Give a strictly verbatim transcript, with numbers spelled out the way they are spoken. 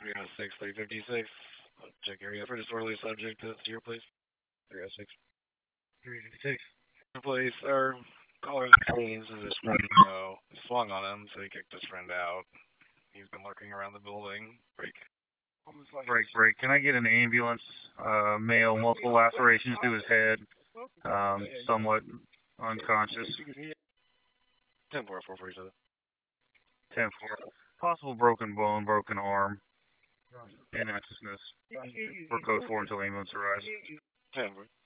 three oh six, three fifty-six. Check area for disorderly subject to here, please. three oh six. three fifty-six. Police are calling the police as his friend, you know, swung on him, so he kicked his friend out. He's been lurking around the building. Break. Break, break. Can I get an ambulance? Uh, male, multiple lacerations to his head, um, somewhat unconscious. ten four, four forty-seven. ten four. Possible broken bone, broken arm, and accessness for code four until ambulance arrives. ten four.